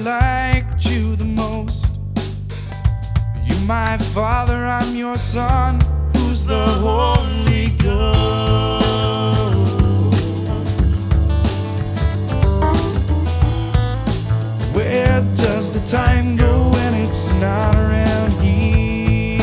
liked you the most. You're my father, I'm your son. Who's the Holy Ghost? Where does the time go when it's not around here?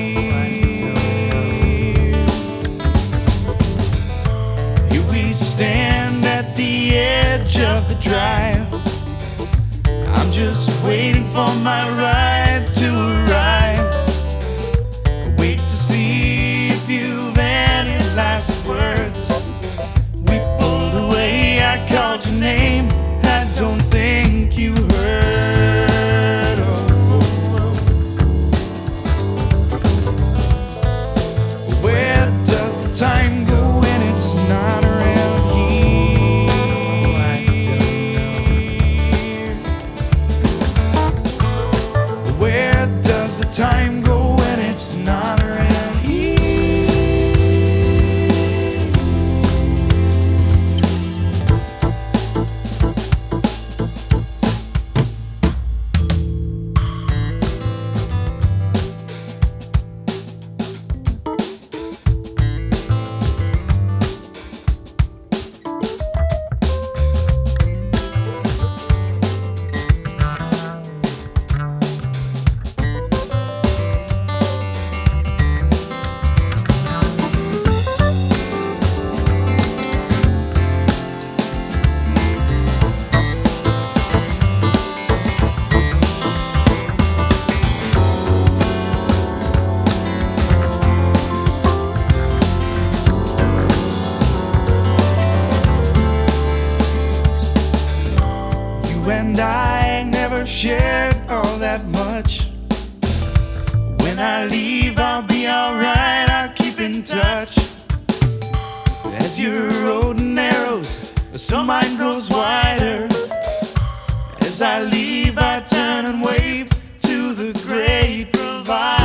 Here we stand at the edge of the drive. I'm just waiting for my ride to arrive. Wait to see if you've any last words. We pulled away, I called your name. I don't think you heard. Where does the time go when it's not around here? Where does the time go when it's not around here? You and I never shared all that much. When I leave, I'll be alright, I'll keep in touch. As your road narrows, so mine grows wider. As I leave, I turn and wave to the great provider.